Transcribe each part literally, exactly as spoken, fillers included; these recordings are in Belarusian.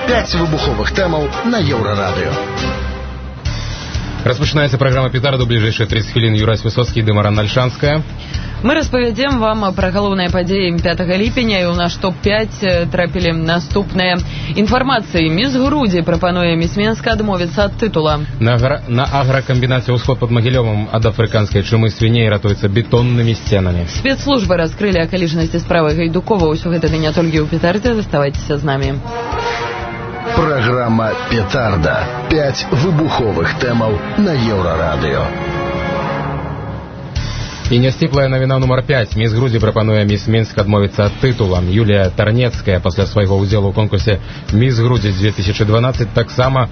П'ять вибухових темаў на Еўрарадыё. Распачынаецца праграма «Петарда». Бліжэйшыя тридцать хвілін Юрась Высоцкі, Дымара Нальшанская. Мы распавядзем вам пра галоўныя падзеі пятага ліпеня, і ў наш топ пять трапілі наступныя інфармацыі. Міс Грудзі прапануе міс Менска адмовіцца ад тытула. На, агра... на агракамбінаце «Усход» под Магілёвам ад афрыканскай чумы свіней ратуецца бетоннымі сценамі. Спецслужбы раскрылі акалічнасці справы Гайдукова. Усё гэта ды не толькі ў «Петардзе». Заставайцеся з намі. Программа «Петарда». Пять выбуховых темаў на Еўрарадыё. І нясціплая навіна нумар пять. Міс Грудзі прапануе міс Менск адмовіцца ад тытула. Юлія Тарнецкая пасля свайго ўдзелу ў конкурсе «Міс Грудзі» две тысячи двенадцать таксама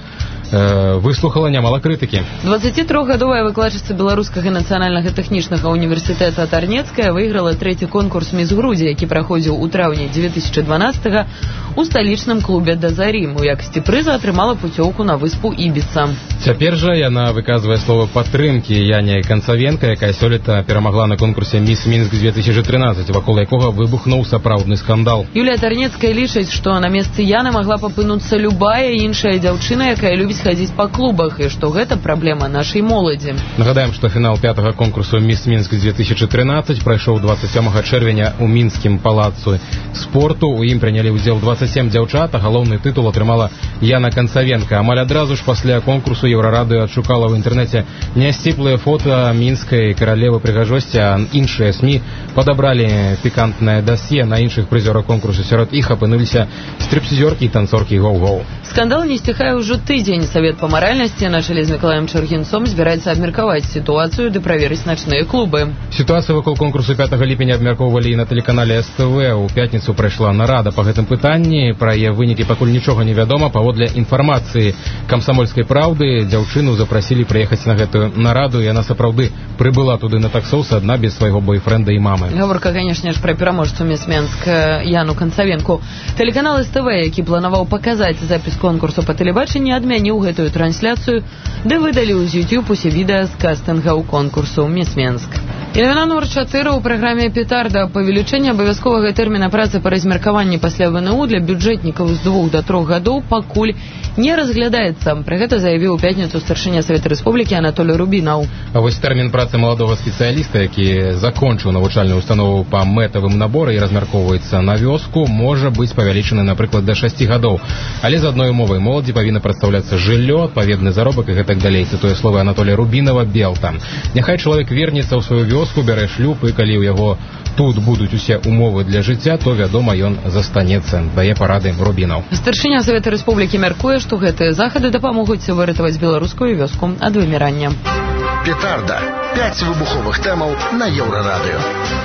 э, выслухала нямала крытыкі. дваццацітрохгадовая выкладчыца беларускага нацыянальнага тэхнічнага універсітэта Тарнецкая выйграла трэці конкурс «Міс Грудзі», які праходзіў у траўні две тысячи дванаццатага у сталічным клубе «Дазарім». У якасці прыза атрымала пуцёўку на выспу Ібіца. Цяпер жа яна выказвае слова падтрымкі Яне Канцавенка, якая сёлета перамагла на конкурсе «Міс Мінск» две тысячи тринадцать, вакол якога выбухнуў сапраўдны скандал. Юлія Тарнецкая лічыць, што на месцы Яны магла папынуцца любая іншая дзяўчына, якая любіць хадзіць па клубах, і што гэта праблема нашай моладзі. Нагадаем, што фінал пятага конкурсу «Міс Мінск» две тысячи тринадцать прайшоў двадцать сёмага чэрвеня ў мінскім палацу спорту. У ім прынялі ўдзел двадцать семь дзяўчат, а галоўны тытул атрымала Яна Канцавенка. Амаль адразу ж пасля конкурсу Еўрарадыё адшукала ў інтэрнэце нясціплыя фота мінскай каралевы прыгажосці, а іншыя СМІ падабралі пікантнае дасье на іншых прызёраў конкурсу. Сярод іх апынуліся стрыпсізёркі і танцоркі гоу-гоу. Скандал не сціхае ўжо тыдзень. Савет па маральнасці на чале з Мікалаем Чаргінцом збіраецца абмеркаваць сітуацыю ды праверыць начныя клубы. Сітуацыю вакол конкурсу пятага ліпеня абмяркоўвалі і на тэлеканале эс тэ вэ. У пятніцу прайшла нарада па гэтым пытанні. Пра яе вынікі пакуль нічога не вядома. Паводле інфармацыі «Камсамольскай правды» дзяўчыну запрасілі прыехаць на гэтую нараду. Яна сапраўды прыбыла туды на таксоўцы адна без свайго бойфрэнда і мамы. Гаворка, канешне ж, пра пераможцу міс Менск Яну Канцавенку. Тэлеканал эс тэ вэ, які планаваў паказаць запіс конкурсу па тэлебачанні, адмяніў гэтую трансляцыю, ды выдаліў з YouTube усе відэа з кастынгаў конкурсу «Міс Менск». І навіна нумар чатыры ў праграме «Петарда». Павелічэнне абавязковага тэрміна працы па размеркаванні пасля вэ эн у для бюджэтнікаў з двух да трох гадоў пакуль не разглядаецца. Пра гэта заявіў у пятніцу старшыня Савета Рэспублікі Анатолій Рубінаў. А вось тэрмін працы маладога спецыяліста, які закончыў навучальную установу па мэтавым наборы і размяркоўваецца на вёску, можа быць павялічаны, напрыклад, да шасці гадоў. Але з адной умовай: моладзі павінна прадстаўляцца жыллё, адпаведны заробак і гэтак далей. Цытуе словы Анатолія Рубінава Белта. Няхай чалавек вернецца ў сваю вёску, бярэ шлюб, і калі ў яго тут будуць усе умовы для жыцця, то, вядома, ён застанецца, дае парады Рубінаў. Старшыня Савета Рэспублікі мяркуе, што гэтыя захады дапамогуць выратаваць беларускую вёску ад вымірання. «Петарда». Пять выбуховых темаў на Еўрарадыё.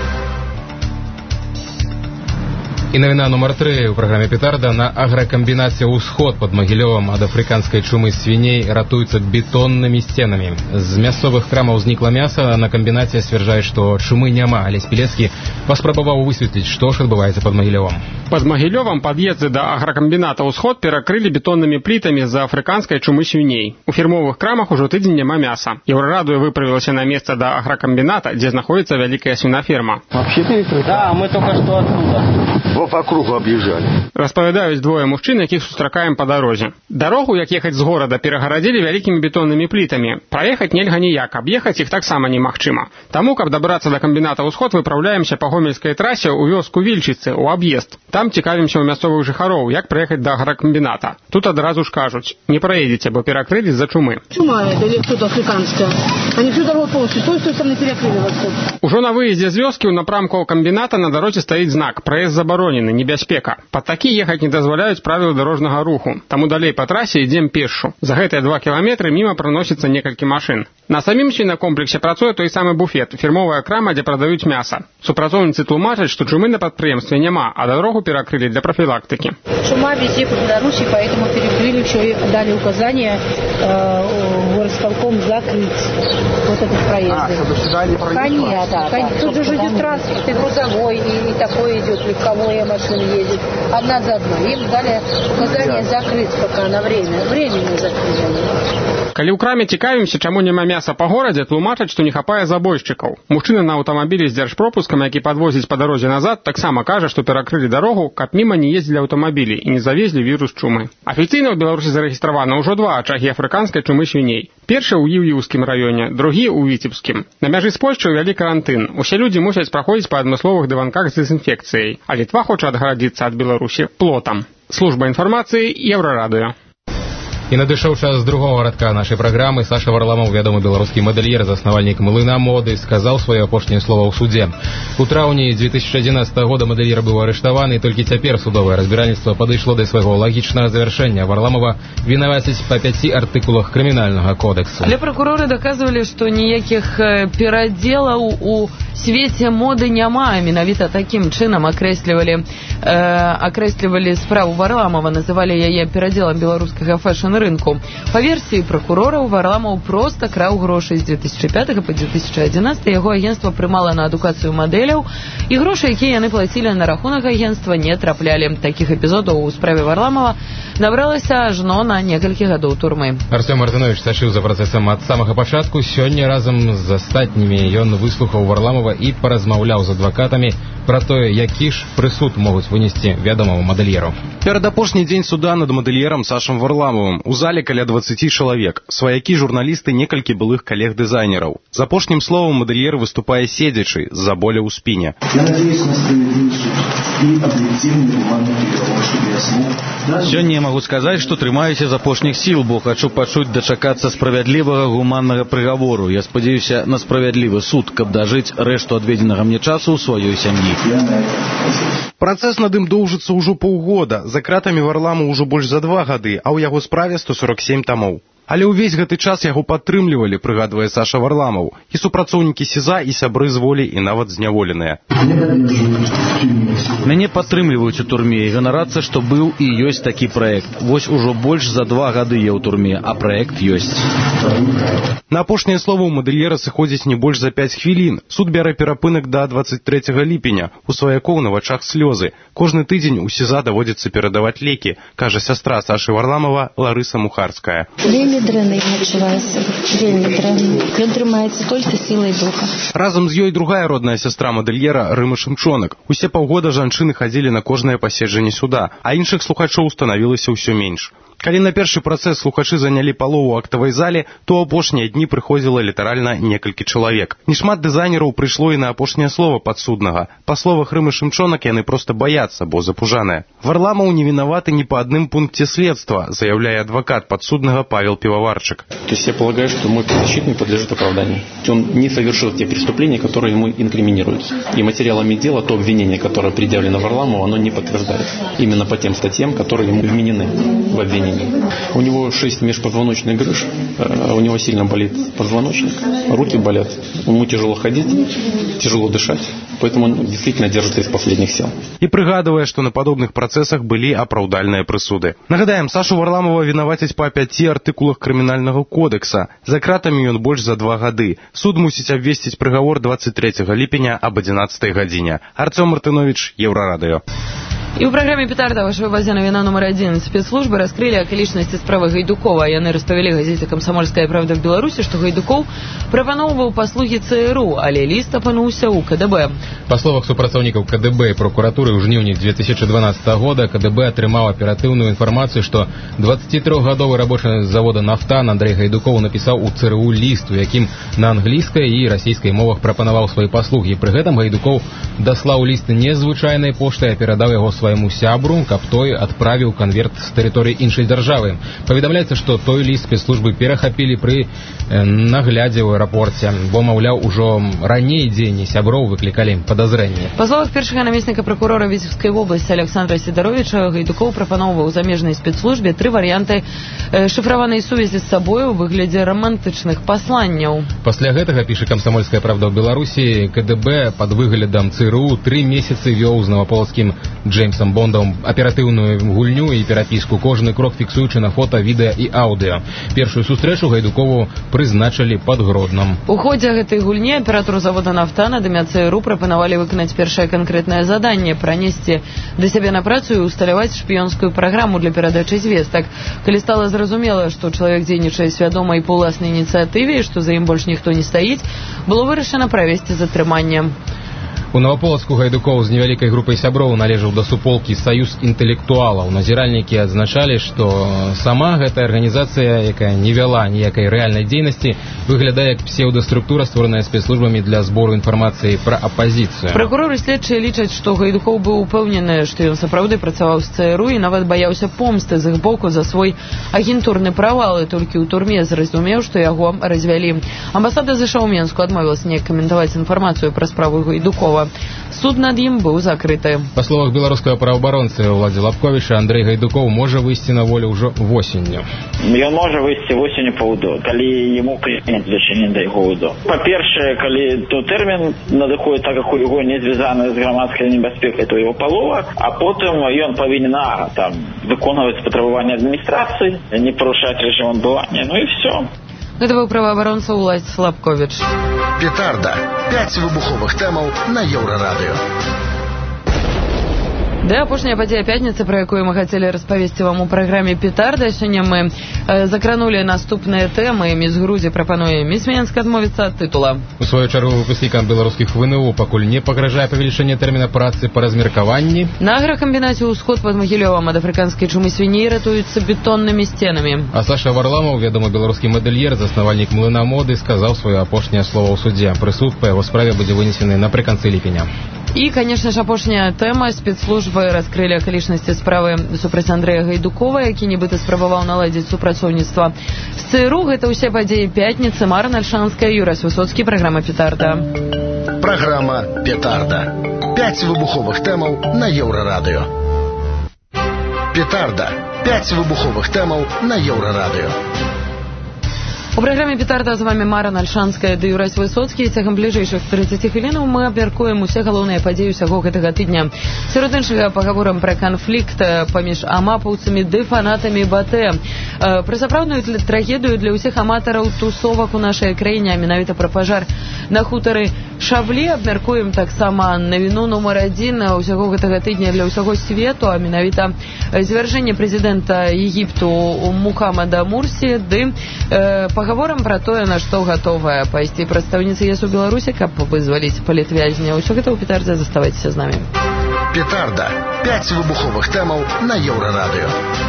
І навіна нумар тры ў праграме «Петарда». На агракамбінаце «Усход» под Магілёвам ад афрыканскай чумы свіней ратуюцца бетоннымі сценамі. З мясцовых крамаў знікла мяса, на камбінаце сцвярджаюць, што чумы няма. Алесь Пілецкі паспрабаваў высветліць, што ж адбываецца под Магілёвам. Под Магілёвам пад'езды да агракамбіната «Усход» перакрылі бетоннымі плітамі з-за афрыканскай чумы свіней. У фірмовых крамах ужо тыдзень няма мяса. Еўрарадыё выправілася на месца да агракамбіната, дзе знаходзіцца вялікая свінаферма. Вообще перекрыто? Да, мы только что оттуда. По кругу объезжали. Распавядаюць двое мужчын, якіх сустракаем па дарозе. Дарогу, як ехаць з горада, перагарадзілі вялікімі бетоннымі плітамі. Праехаць нельга ніяк, аб'ехаць іх таксама немагчыма. Таму, каб дабрацца да камбіната «Усход», выпраўляемся па гомельскай трасе ў вёску Вільчыцы, у аб'езд. Там цікавімся ў мясцовых жыхароў, як праехаць да агракамбіната. Тут адразу ж кажуць: не праедзеце, бо перакрылі з-за чумы. Чума это или тут африканская? Они всю дорогу полностью, той, с той стороны перекрыли «Восход». Ужо на выездзе з вёскі ў напрамку камбіната на дарозе стаіць знак: праезд забаронены, небяспека. Пад такі ехаць не дазваляюць правілы дарожнага руху. Таму далей па трасе ідзем пешшу. За гэтыя два кіламетры міма праносіцца некалькі машын. На самім свінакомплексе працуе той самы буфет, фірмовая крама, дзе прадаюць мяса. Супрацоўніцы тлумачаць, што чумы на прадпрыемстве няма, а дарогу перакрылі для профилактики. Чума везде по Беларуси, поэтому перекрыли все и дали указание э, горосполком закрыть вот этот проезд. А, чтобы сюда не проехать? Конечно, да, да. Тут же идет транспорт, и грузовой, и, и такой идет, легковой. двое машин ездят, одна за одной. Им дали указание закрыть пока на время. Временно закрыли. Калі ў краме цікавімся, чаму няма мяса па горадзе, тлумачаць, што не хапае забойшчыкаў. Мужчына на аўтамабілі з дзяржпропускам, які падвозіць па дарозе назад, таксама кажа, што перакрылі дарогу, каб міма не ездзілі аўтамабілі і не завезлі вірус чумы. Афіцыйна ў Беларусі зарэгістравана ўжо два ачагі афрыканскай чумы свіней. Першы ў Іўіўскім раёне, другі ў Віцебскім. На мяжы з Польшчай увялі карантын. Усе людзі мусяць праходзіць па адмысловых дыванках з дэзінфекцыяй. А Літва хоча адгарадзіцца ад Беларусі плотам. Служба інфармацыі Еўрарадыё. І надышоў час другого радка нашай праграмы. Саша Варламов, вядомы беларускі мадэльер, заснавальнік млына моды, сказаў сваё апошняе слова ў судзе. У траўні две тысячи одиннадцатого года мадэльер быў арыштаваны, і толькі цяпер судовае разбіральніцтва падышло да свайго лагічнага завяршэння. Варламова вінавацяць па пяці артыкулах крымінальнага кодексу. Але пракуроры даказвалі, што ніякіх перадзелаў у свеце моды няма. Менавіта такім чынам акрэслівалі, э, акрэслівалі справу Варламова, называлі яе перадзелам беларускага фэшн рынку. Па версіі пракурораў, Варламов проста краў грошы з две тысячи пятого па две тысячи одиннадцатый. Яго агентства прымала на адукацыю мадэляў, і грошы, якія яны плацілі на рахунак агентства, не траплялі. Такіх эпізодаў у справе Варламова набралася ажно на некалькі гадоў турмы. Артём Мартынович сачыў за працэсам ад самага пачатку. Сёння разам з астатнімі ён выслухаў Варламова і паразмаўляў з адвакатамі пра тое, які ж прысуд могуць вынесці вядомаму мадэльеру. Перад апошні дзень суда над мадэльерам Сашам Варламовым. У зале каля двадцати чалавек. Сваякі, журналісты, некалькі былых калег-дызайнераў. З апошнім словам мадэльер выступае седзячы з-за боля ў спіне. Я надеюсь на справедливый суд и объективный гуманный приговор, чтобы я смог. Сёння я могу сказаць, што трымаюся з апошніх сіл, бо хачу пачуць дачакацца справядлівага гуманнага прыгавору. Я спадзяюся на справядлівы суд, каб дажыць рэшту адведзенага мне часу ў сваёй сям'і. Працэс над ім доўжыцца ўжо паўгода. За кратамі Варламова ўжо больш за два гады, а ў яго справе сто сорок семь тамоў. Але ўвесь гэты час яго падтрымлівалі, прыгадвае Саша Варламов, і супрацоўнікі СІЗА, і сябры з волі, і нават зняволеныя. Мяне падтрымліваюць у турме, і ганарацца, што быў і ёсць такі праект. Вось ужо больш за два гады я ў турме, а праект ёсць. На апошняе слова ў мадэльера сыходзіць не больш за пяць хвілін. Суд бярэ перапынак да двадцать трэцяга ліпеня. У сваякоў на вачах слёзы. Кожны тыдзень у СІЗА даводзіцца перадаваць лекі, кажа сястра Сашы Варламова Ларыса Мухарская. Вельмі дрэнна ён адчуваецца, вельмі дрэнна. Ён трымаецца толькі сілай духа. Разам з ёй другая родная сястра мадэльера Рыма Шымчонак. Усе паўгода жанчыны хадзілі на кожнае паседжанне суда, а іншых слухачоў станавілася ўсё менш. Калі на першы працэс слухачы занялі палову актавай зале, то апошнія дні прыходзіла літаральна некалькі чалавек. Нешмат дызайнераў прыйшло і на апошняе слова падсуднага. Па словах Рымы Шымчонак, яны проста баяцца, бо запужаныя. Варламов не вінаваты ні па адным пункце следства, заявляе адвакат падсуднага Павел Пивоварчик. То есть я полагаю, что мой подзащитный подлежит оправданию. Он не совершил те преступления, которые ему инкриминируются. И материалами дела то обвинение, которое предъявлено Варламову, оно не подтверждается. Именно по тем статьям, которые ему вменены в обвинении. У него шесть межпозвоночных грыж, у него сильно болит позвоночник, руки болят, ему тяжело ходить, тяжело дышать, поэтому он действительно держится из последних сил. И прыгадывая, что на подобных процессах были апраўдальныя прысуды. Нагадаем, Сашу Варламова вінавацяць па пяці артыкулах крымінальнага кодекса. За кратамі ён больш за два гады. Суд мусіць абвесціць прыгавор двадцать трэцяга ліпеня аб адзінаццатай гадзіне. Артём Мартынович, Еўрарадыё. І ў праграме «Петарда» ваша вывазя навіна номер адзін. Спецслужбы раскрылі акалічнасці справы Гайдукова. Яны распавялі газеце «Камсамольская правда» в Беларусі, што Гайдукоў прапаноўваў паслугі ЦРУ, але ліст апынуўся ў КДБ. Па словах супрацоўнікаў КДБ і прокуратуры, ў жніўні две тысячи дванадцатого года КДБ атрымаў аператыўную інфармацыю, што двадцатитрохгадовы рабочы завода «Нафтан» Андрей Гайдукоў напісаў у ЦРУ ліст, у якім на англійскай і расійскай мовах прапанаваў свае паслугі. Пры гэтым Гайдукоў даслаў ліст незвычайнай поштай, а перадаў яго свайму сябру, каб той адправіў канверт з тэрыторыі іншай дзяржавы. Паведамляецца, што той ліст спецслужбы перахапілі пры э, наглядзе ў аэрапорце, бо, маўляў, ужо раней дзеянні сяброў выклікалі падазрэнні. Па словах першага намесніка пракурора Віцебскай вобласці Александра Сідаровіча, Гайдукоў прапаноўваў замежнай спецслужбе тры варыянты э, шыфраванай сувязі з сабой у выглядзе романтычных пасланняў. Пасля гэтага, піша «Камсамольская правда» ў Беларусі, КДБ пад выглядам ЦРУ тры месяцы вёў з наваполацкім Джеймсом Джеймсом Бондом аператыўную гульню і перапіску, кожны крок фіксуючы на фота, відэа і аўдыо. Першую сустрэчу Гайдукову прызначылі пад Гродном. У ходзе гэтай гульні аператору завода «Нафта» над імя ЦРУ прапанавалі выканаць першае канкрэтнае заданне, пранесці да сябе на працу і усталяваць шпіёнскую праграму для перадачы звестак. Калі стала зразумела, што чалавек дзейнічае свядома і па ўласнай ініцыятыве, і што за ім больш ніхто не стаіць, было вырашана правесці затрыманне. У Новаполацку Гайдукоў з невялікай групай сяброў належаў да суполкі «Саюз інтэлектуалаў». Назіральнікі адзначалі, што сама гэтая арганізацыя, якая не вяла ніякай рэальнай дзейнасці, выглядае як псеўдаструктура, створаная спецслужбамі для збору інфармацыі пра апазіцыю. Пракуроры следчыя лічаць, што Гайдукоў быў упэўнены, што ён сапраўды працаваў з ЦРУ і нават баяўся помсты з іх боку за свой агентурны правал, і толькі ў турме зразумеў, што яго развялі. Амбасада ЗША ў Менску адмовілася неяк каментаваць інфармацыю пра справу Гайдукова. Суд над ім быў закрыты. Па словах беларускага праваабаронцы Уладзі Лапковіча, Андрэй Гайдукоў можа выйсці на волю ўжо восенню. Ён можа выйсці восенню па УДО, калі яму прыняць зачыненне да яго УДО. Па-першае, калі то тэрмін надыходзіць, так як у яго не звязаны з грамадскай небяспекай, то яго палова, а потым ён павінен а, там выконваць патрабаванні адміністрацыі, не парушаць рэжым адбывання, ну і все. Гэта быў праваабаронца Уладзі Лапковіч. Петарда. Пяць выбуховых тэмаў на Еўрарадыё. Да, апошняя падзея пятніцы, пра якую мы хацелі распавесці вам у праграме «Петарда». Сёння мы э, закранулі наступныя тэмы. Міс Грузі прапануе Міс Менск адмовіцца ад тытула. У сваю чаргу выпускнікам беларускіх ВНУ пакуль не пагражае павелічэнне тэрміна працы па размеркаванні. На агракамбінаце «Усход» пад Магілёвам ад афрыканскай чумы свіней ратуюцца бетоннымі сценамі. А Саша Варламаў, вядомы беларускі мадэльер, заснавальнік млына моды, сказаў сваё апошняе слова ў судзе. Прысуд па яго справе будзе вынесены напрыканцы ліпеня. І, конечно ж, апошняя тэма. Спецслужбы раскрылі акалічнасці справы супраць Андрэя Гайдукова, які нібыта спрабаваў наладзіць супрацоўніцтва з ЦРУ. Гэта ўсе падзеі пятніцы. Мара Нальшанская, Юрась Высоцкі, праграма «Петарда». Праграма «Петарда». Пяць выбуховых тэмаў на Еўрарадыё. Петарда. Пяць выбуховых тэмаў на Еўрарадыё. У праграме «Петарда» з вами Мара Нальшанская ды Юрась Высоцкі. Цягам бліжэйшых трыццаці хвілінаў мы абмяркуем усе галоўныя падзеі ўсяго гэтага тыдня. Сярод іншага пагаворам пра канфлікт паміж амапаўцамі ды фанатамі Батэ. Пра сапраўдную трагедыю для ўсіх аматараў тусовак у нашай краіне, а менавіта пра пажар на хутары Шавлі. Абмяркуем таксама навіну нумар адзін ўсяго гэтага тыдня для ўсяго свету, а менавіта звяржэнне прэзідэнта Егіпту Мухаммада Мурсі ды пагаворам пра тое, на што гатовая пайсці прадстаўніца ЕС у Беларусі, каб вызваліць палітвязня. Усё гэта ў «Петардзе». Заставайцеся з намі. Петарда. Пяць выбуховых тэмаў на Еўрарадыё.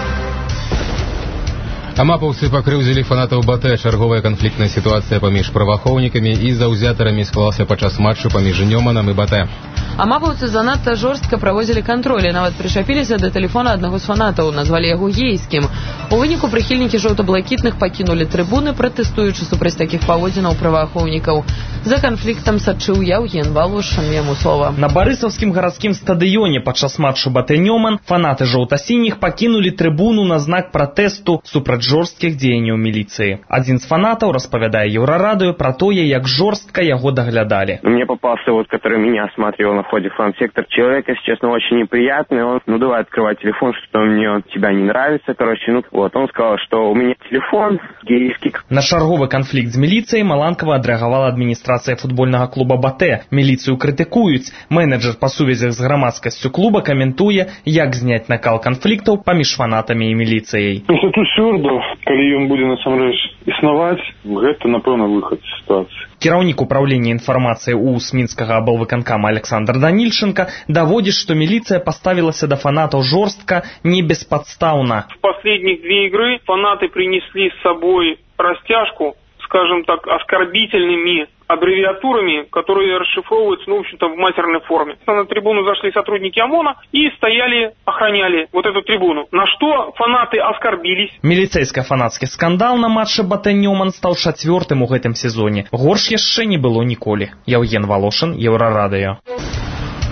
Амапаўцы пакрыўдзілі фанатаў Батэ. Чарговая канфліктная сітуацыя паміж праваахоўнікамі і заўзятарамі склалася падчас матчу паміж Нёманам і Батэ. Амапаўцы занадта жорстка праводзілі кантроль і нават прышапіліся да тэлефона аднаго з фанатаў, назвалі яго гейскім. У выніку прыхільнікі жоўта-блакітных пакінулі трыбуны, пратэстуючы супраць такіх паводзінаў праваахоўнікаў. За канфліктам сачыў Яўген Валошын, яму слова. На барысаўскім гарадскім стадыёне падчас матчу Батэ-Нёман фанаты жоўта-сініх пакінулі трыбуну на знак пратэсту супраць жорсткіх дзеянняў міліцыі. Адзін з фанатаў распавядае Еўрарадыё пра тое, як жорстка яго даглядалі. Мне попался вот, который меня осматривал на входе в фан-сектор. Человек, если честно, очень неприятный. Он, ну, давай открывать телефон, что мне тебя не нравится. Короче, ну, вот, он сказал, что у меня телефон гейский. На чарговы канфлікт з міліцыяй Маланкава адрэагавала адміністрацыя футбольнага клуба Батэ. Міліцыю крытыкуюць. Менеджер па сувязях з грамадскасцю клуба каментуе, як зняць накал канфліктаў паміж фанатамі і міліцыяй. Тут сюрду, калі ён будзе насамрэч існаваць, гэта, напэўна, выхад з сітуацыі. Кіраўнік управлення інфармацыі УС Мінскага аблвыканкама Александр Данильченко даводзіць, што міліцыя паставілася да фанатаў жорстка, не беспадстаўна. В последних две игры фанаты принесли с собой растяжку, скажем так, оскорбительными аббревиатурами, которые расшифровываются, ну, в общем-то, в матерной форме. На трибуну зашли сотрудники ОМОНа и стояли, охраняли вот эту трибуну. На что фанаты оскорбились. Міліцэйска-фанацкі скандал на матчы Батэ-Нёман стаў чацвёртым у гэтым сезоне. Горш яшчэ не было ніколі. Яўген Валошын, Еўрарадыё.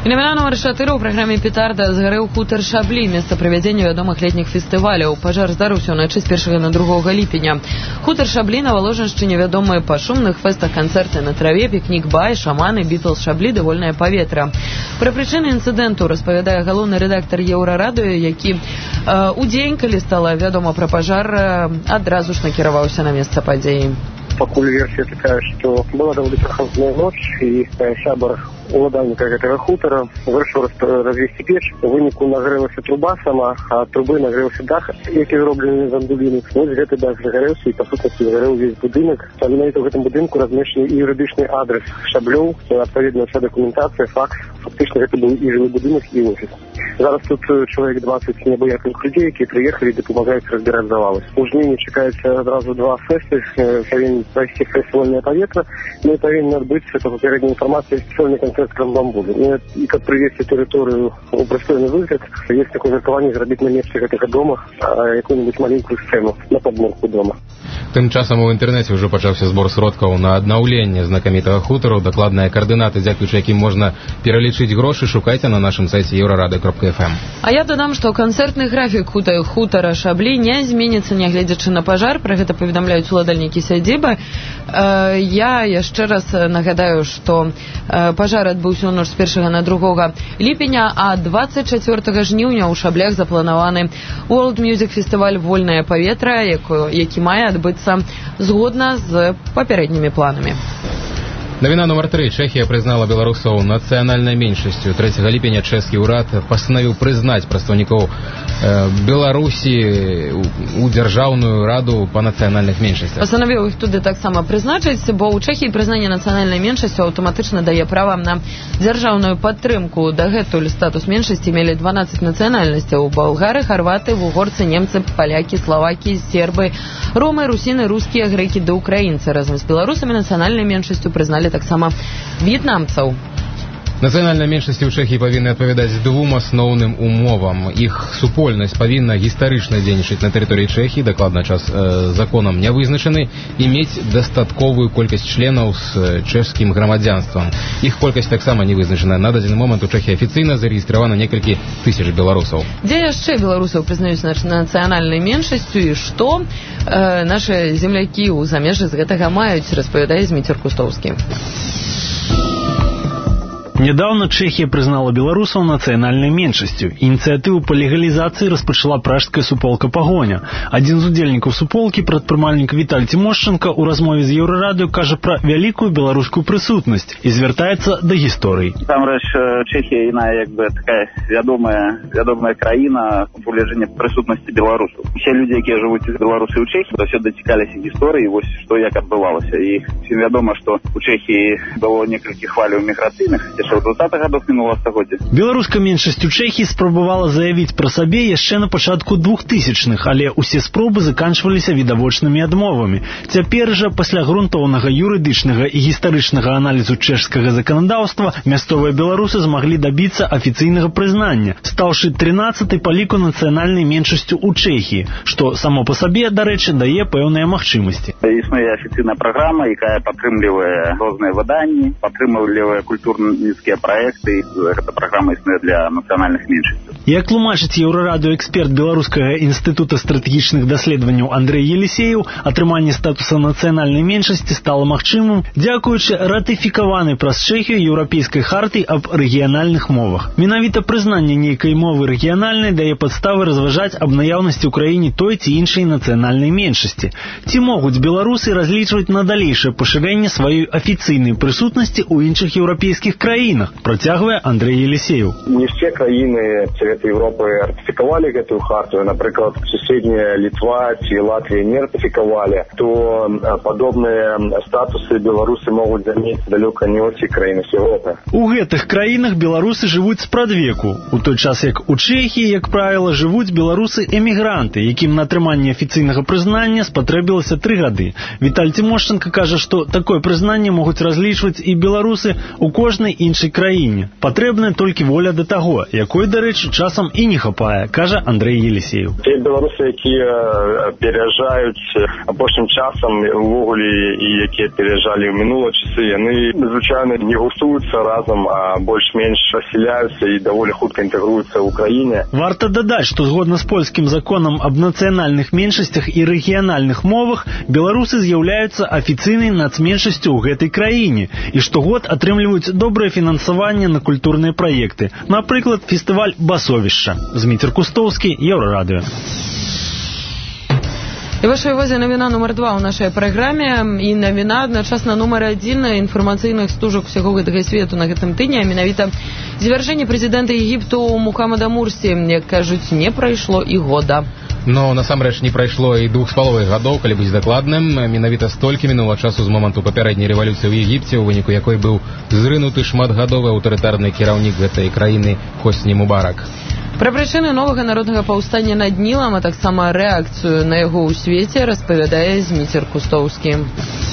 І навіна нумар чатыры ў праграме «Петарда» згарэў хутар Шаблі, месца правядзення вядомых летніх фестываляў. Пажар здарыўся ўначы з першага на другога ліпеня. Хутар Шаблі на Валожаншчыне вядомыя па шумных фэстах, канцэрты на траве, пікнік-бай, шаманы, Бітлз, Шаблі ды вольнае паветра. Пра прычыны інцыдэнту распавядае галоўны рэдактар Еўрарадыё, які э, у дзень, калі стала вядома пра пажар, э, адразу ж накіраваўся на месца падзеі. Пакуль версія такая, што была даволі прахалодная ноч, і сябар уладальніка гэтага хутара вырашыў развесці печ. У выніку нагрэлася труба сама, а ад трубы нагрэўся дах, які зроблены з андуліны. Вось гэты дах загарэўся, і па сутнасці загарэў увесь будынак. Менавіта ў гэтым будынку размешчаны юрыдычны адрес Шаблёў, адпаведна ўся дакументацыя, факс. Фактычна гэта быў і жылы будынак, і офіс. Зараз тут чалавек дваццаць неабыякавых людзей, якія прыехалі і дапамагаюць разбіраць завалы. У жніўні чакаецца адразу два фэсты, павінен прайсці фэст «Вольнае паветра», ну і павінен адбыцца, па папярэдняй інфармацыі, спецыяльны канцэрт Крамбамбуду. Ну і каб прывесці тэрыторыю ў прыстойны выгляд, ёсць такое меркаванне зрабіць на месцы гэтага дома якую-нибудь маленькую сцэну на падмурку дома. Тым часам у інтэрнэце ўжо пачаўся збор сродкаў на аднаўленне знакамітага хутару. Дакладныя каардынаты, дзякуючы якім можна пералічыць грошы, шукайце на нашым сайце еўрарады кропка эф эм. А я дадам, што канцэртны графік хутара Шаблі не зменіцца, нягледзячы на пажар. Пра гэта паведамляюць уладальнікі сядзібы. Я яшчэ раз нагадаю, што пажар адбыўся ў ноч з першага на другога ліпеня, а дваццаць чацвёртага жніўня ў Шаблях запланаваны World Music фестываль «Вольнае паветра», які мае адбыцца згодна з папярэднімі планамі. Навіна нумар тры. Чэхія прызнала беларусаў нацыянальнай меншасцю. трэцяга ліпеня чэшскі ўрад пастанавіў прызнаць прадстаўнікоў э, Беларусі у дзяржаўную раду па нацыянальных меншасцях. Пастанавіў іх туды таксама прызначыць, бо ў Чэхіі прызнанне нацыянальнай меншасцю аўтаматычна дае права на дзяржаўную падтрымку. Дагэтуль статус меншасці мелі дванаццаць нацыянальнасцяў: балгары, харваты, вугорцы, немцы, палякі, славакі, сербы, ромы, русіны, рускія, грэкі ды ўкраінцы. Разам з беларусамі нацыянальнай меншасцю прызналі таксама в'етнамцаў. Нацыянальныя меншасці ў Чэхіі павінны адпавядаць двум асноўным умовам. Іх супольнасць павінна гістарычна дзейнічаць на тэрыторыі Чэхіі, дакладна час э, законам не вызначаны, і мець дастатковую колькасць членаў з чэшскім грамадзянствам. Іх колькасць таксама не вызначана. На дадзены момант у Чэхіі афіцыйна зарэгістравана некалькі тысяч беларусаў. Дзе яшчэ беларусаў прызнаюць нацыянальнай меншасцю і што э, нашы землякі ў замежжы з гэтага маюць, распавядае Зміцер Кустоўскі. Нядаўна Чэхія прызнала беларусаў нацыянальнай меншасцю. Ініцыятыву па легалізацыі распачала пражская суполка «Пагоня». Адзін з удзельнікаў суполкі, прадпрымальнік Віталь Тимошченко, у размове з Еўрарадыё кажа пра вялікую беларускую прысутнасць і звяртаецца да гісторыі. Там рэч Чэхія іная, як бы такая вядомая вядомая краіна у палежэнні прысутнасці беларусаў. Усе людзі, якія жывуць у Беларусі і ў Чэхіі, заўсёды цікавіліся гісторыяй, вось што як адбывалася. І всім вядома, што у Чэхіі было некалькі хваляў міграцыйных у двадцатых гадах мінулага стагоддзя. Беларуская меншасць у Чэхіі спрабавала заявіць пра сабе яшчэ на пачатку двухтысячных, але ўсе спробы заканчваліся відавочнымі адмовамі. Цяпер жа, пасля грунтоўнага юрыдычнага і гістарычнага аналізу чэшскага заканадаўства, мясцовыя беларусы змаглі дабіцца афіцыйнага прызнання, стаўшы трынаццатай па ліку нацыянальнай меншасцю ў Чэхіі, што само па сабе, дарэчы, дае пэўныя магчымасці. Існуе афіцыйная праграма, якая падтрымлівае розныя выданні, падтрымлівае культурніцкія проекты, гэта праграма існуе для нацыянальных меншасцяў. Як тлумачыць Еўрарадыё эксперт Беларускага інстытута стратэгічных даследаванняў Андрэй Елісееў, атрыманне статуса нацыянальнай меншасці стала магчымым дзякуючы ратыфікаванай праз Чэхію еўрапейскай харты аб рэгіянальных мовах. Менавіта прызнанне нейкай мовы рэгіянальнай дае падставы разважаць аб наяўнасці ў краіне той ці іншай нацыянальнай меншасці. Ці могуць беларусы разлічваць на далейшае пашырэнне сваёй афіцыйнай прысутнасці ў іншых еўрапейскіх краінах, працягвае Андрэй Елісееў. Не все краіны Савета Европы ратыфікавалі гэтую харту, напрыклад, суседняя Літва ці Латвія не ратыфікавалі, то падобныя статусы беларусы могуць замець далёка не ўсе краіны Европы. У гэтых краінах беларусы жывуць спрадвеку, у той час як у Чэхіі, як правіла, жывуць беларусы-эмігранты, якім на атрыманне афіцыйнага прызнання спатрэбілася тры гады. Віталь Тимошченко кажа, што такое прызнанне могуць разлічваць і беларусы у кожнай іншай нашай краіне. Патрэбная толькі воля да таго, якой, дарэчы, часам і не хапае, кажа Андрэй Елісеев. Те беларусы, якія пераязджаюць апошнім часам увогуле і якія пераязджалі ў мінулыя часы, яны звычайна не густуюцца разам, а больш-менш расселяюцца і даволі хутка інтэгруюцца ў краіне. Варта дадаць, што згодна з польскім законам аб нацыянальных меншасцях і рэгіянальных мовах беларусы з'яўляюцца афіцыйнай нацменшасцю ў гэтай краіне і штогод атрымліваюць добрае фінансаванне на культурныя праекты. Напрыклад, фестываль «Басовішча». Зміцер Кустоўскі, Еўрарадыё. І ваша увазі навіна нумар два ў нашай праграме, і навіна адначасна нумар адзін інфармацыйных стужак усяго гэтага свету на гэтым тыдні, а менавіта звяржэнне прэзідэнта Егіпту Мухаммада Мурсі, як кажуць, не прайшло і года. Но насамрэч не прайшло і двух з паловай гадоў, калі быць дакладным. Менавіта столькі мінула часу з моманту папярэдняй рэвалюцыі ў Егіпце, у выніку якой быў зрынуты шматгадовы аўтарытарны кіраўнік гэтай краіны Хосні Мубарак. Пра прычыны новага народнага паўстання над Нілам, а таксама рэакцыю на яго ў свеце распавядае Зміцер Кустоўскі.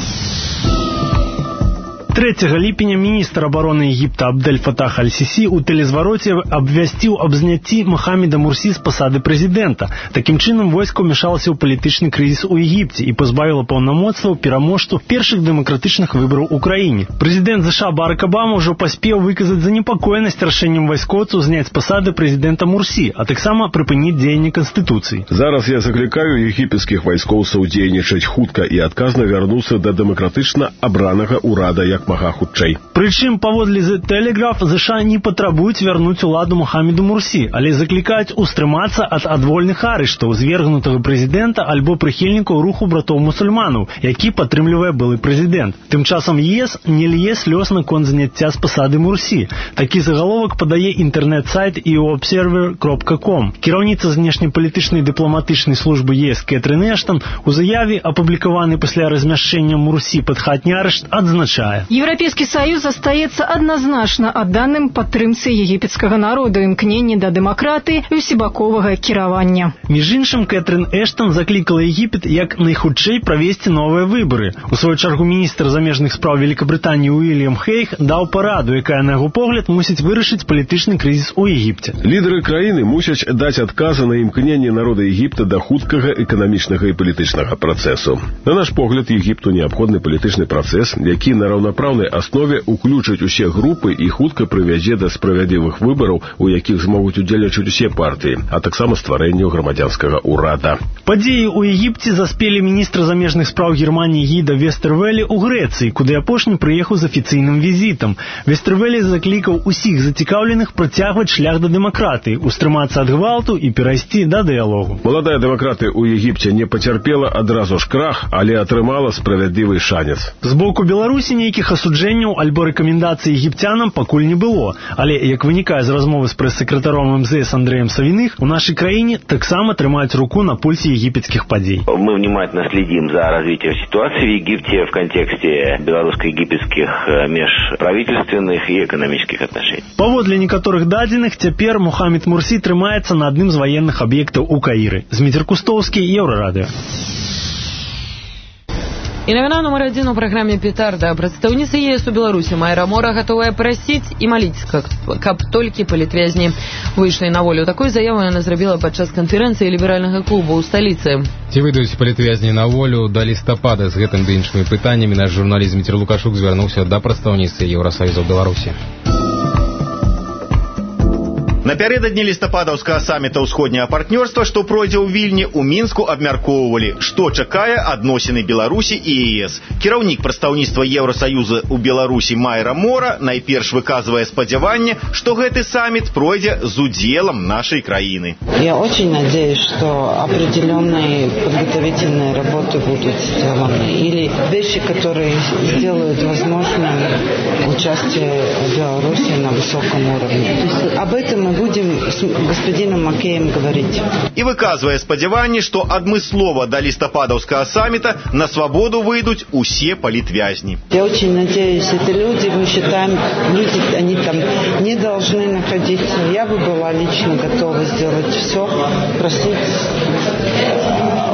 трэцяга ліпеня міністр абароны Егіпта Абдель Фатах Аль-Сісі ў тэлезвароце абвясціў аб зняцці Мухаммеда Мурсі з пасады прэзідэнта. Такім чынам войска ўмяшалася ў палітычны крызіс у Егіпце і пазбавіла паўнамоцтваў пераможцу першых дэмакратычных выбараў у краіне. Прэзідэнт ЗША Барак Абама ўжо паспеў выказаць занепакоенасць рашэннем вайскоўцаў зняць з пасады прэзідэнта Мурсі, а таксама прыпыніць дзеянне канстытуцыі. Зараз я заклікаю егіпецкіх вайскоўцаў дзейнічаць хутка і адказна вярнуцца да дэмакратычна абранага ўрада як мага хутчэй. Прычым, паводле The Telegraph, ЗША не патрабуюць вярнуць уладу Мухаммеду Мурсі, але заклікаюць устрымацца ад адвольных арыштаў звергнутага прэзідэнта альбо прыхільнікаў руху братоў-мусульманаў, які падтрымлівае былы прэзідэнт. Тым часам ЕС не лье слёз наконт заняцця з пасады Мурсі. Такі загаловак падае інтэрнэт-сайт і у обсервер крапка ком. Кіраўніца знешнепалітычнай дыпламатычнай службы ЕС Кэтрин Эштон у заяве, апублікаванай пасля размяшчэння Мурсі пад хатні арышт, адзначае: Европейский Союз остается однозначно отданным падтрымцы египетского народа, імкненні да дэмакратыі і усебаковага кіравання. Між іншым, Кэтрин Эштон заклікала Егіпет як найхутчэй правесці новыя выбары. У сваю чаргу міністр замежных спраў Великабрытаніі Уильям Хейг даў параду, якая, на яго погляд, мусіць вырашыць палітычны крызіс у Егіпце. Лідары краіны мусяць даць адказы на імкненні народа Егіпта да хуткага эканамічнага і палітычнага працэсу. На наш погляд, Егіпту неабходны палітычны працэс, які на раўнапраўнай аснове уключыць усе групы і хутка прывядзе да справядлівых выбараў, у якіх змогуць удзельнічаць усе партыі, а таксама стварэнню грамадзянскага ўрада. Падзеі ў Егіпце заспелі міністр замежных спраў Германіі Гіда Вестэрвэлі ў Грэцыі, куды апошні прыехаў з афіцыйным візітам. Вестэрвэлі заклікаў усіх зацікаўленых працягваць шлях да дэмакратыі, устрымацца ад гвалту і перайсці да дыялогу. Маладая дэмакратыя ў Егіпце не пацярпела адразу ж крах, але атрымала справядлівы шанец. З боку Беларусі нейкіх асуджэнняў альбо рэкамендацый егіпцянам пакуль не было, але, як вынікае з размовы з прэс-сакратаром эм зэ эс Андрэем Савіных, у нашай краіне таксама трымаюць руку на пульсе египетских подей. Мы внимательно следим за развитием ситуации в Египте в контексте белорусско-египетских межправительственных и экономических отношений. Паводле некаторых дадзеных, цяпер Мухаммед Мурсі трымаецца на адным з ваенных аб'ектаў у Каіры. Зміцер Кустоўскі, Еўрарадыё. І навіна нумар адзін у праграме «Петарда». Прадстаўніца ЕС у Беларусі Майра Мора гатовая прасіць і маліць, каб толькі палітвязні выйшлі на волю. Такую заяву яна зрабіла падчас канферэнцыі ліберальнага клуба ў сталіцы. Ці выйдуць палітвязні на волю да лістапада з гэтым ды іншымі пытаннямі наш журналіст Дмітрий Лукашук звярнуўся да прадстаўніцы Еўрасаюза ў Беларусі. Напярэдадні лістападаўскага саміта ўсходняга партнёрства, што пройдзе ў Вільні, у Мінску абмяркоўвалі, што чакае адносіны Беларусі і ЕС. Кіраўнік прадстаўніцтва Еўрасаюза ў Беларусі Майра Мора найперш выказвае спадзяванне, што гэты саміт пройдзе з удзелам нашай краіны. Я очень надеюсь, что определенные подготовительные работы будут сделаны. Или вещи, которые сделают возможным участие Беларуси на высоком уровне. Об этом мы будем с господином Макеем говорить. І выказвае спадзяванне, што адмыслова да лістападаўскага саммита на свободу выйдуць усе палітвязні. Я очень надеюсь, это люди, мы считаем, люди, они там не должны находиться. Я бы была лично готова сделать все, просить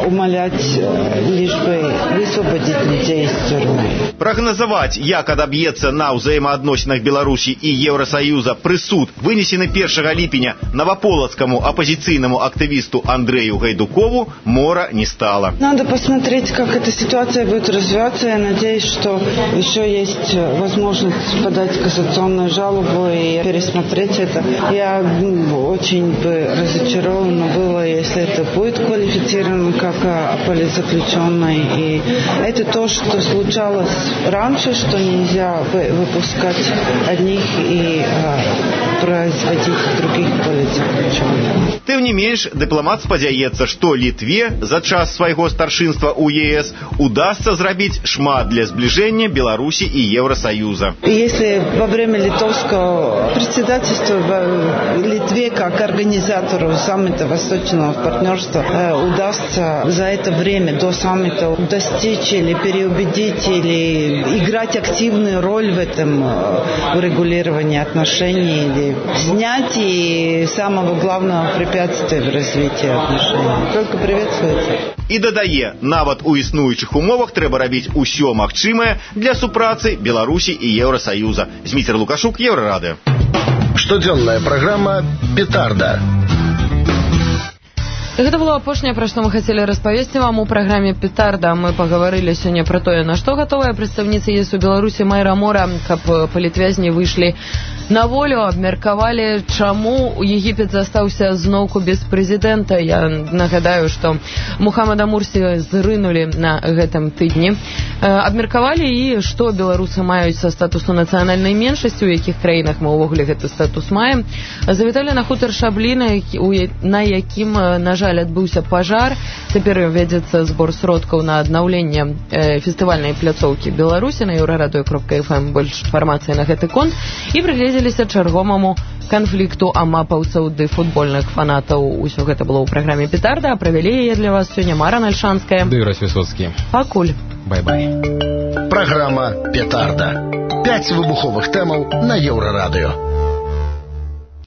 умолять, лишь бы высвободить людей из тюрьмы. Прагназаваць, як адаб'ецца на ўзаемаадносінах Беларусі і Еўрасаюза прысуд, вынесены першага ліпеня новополоцкому оппозиционному активисту Андрею Гайдукову, мора не стало. Надо посмотреть, как эта ситуация будет развиваться. Я надеюсь, что еще есть возможность подать кассационную жалобу и пересмотреть это. Я очень бы разочарована была, если это будет квалифицировано как политзаключенный. И это то, что случалось раньше, что нельзя выпускать одних и а, производить других политзаключенных. Тым не менш, дыпламат спадзяецца, што Літве за час свайго старшынства ў Е С удастся зрабіць шмат для сближения Беларуси и Евросоюза. Если во время литовского председательства в Литве как организатору саммита Восточного партнерства удастся за это время до саммита достичь или переубедить или играть активную роль в этом урегулировании отношений или снять и самого главного препятствия в развитии отношений. Только приветствуется. І дадае, нават у існуючых умовах трэба рабіць усё магчымае для супрацы Беларусі і Еўрасаюза. Зміцер Лукашук, Еўрарадыё. Штодзённая праграма «Петарда». Гэта было апошняе, пра што мы хацелі распавесці вам у праграме «Петарда». Мы паговорылі сёння пра тое, на што гатовая прадстаўніца Е С у Беларусі Майра Мора, каб палітвязні выйшлі на волю, абмеркавалі, чаму Егіпет застаўся зноўку без прэзідэнта. Я нагадаю, што Мухаммада Мурсі зрынулі на гэтым тыдні. Абмеркавалі і што беларусы маюць са статусу нацыянальнай меншасці, у якіх краінах мы ўвогуле гэты статус маем. Завіталі на хутар Шаблі, на якім, на жаль, адбыўся пажар. Цяпер вядзецца збор сродкаў на аднаўленне фестывальнай пляцоўкі Беларусі. На еўрарадыё кропка эф эм больш інфармацыі на гэты конт. І прыгледзеліся чарговаму канфлікту амапаўцаў ды футбольных фанатаў. Усё гэта было ў праграме «Петарда», а правялі яе для вас сёння Мара Нальшанская ды Ірась Высоцкі. Пакуль. Бай-бай. Праграма «Петарда». Пяць выбуховых тэмаў на Еўрарадыё.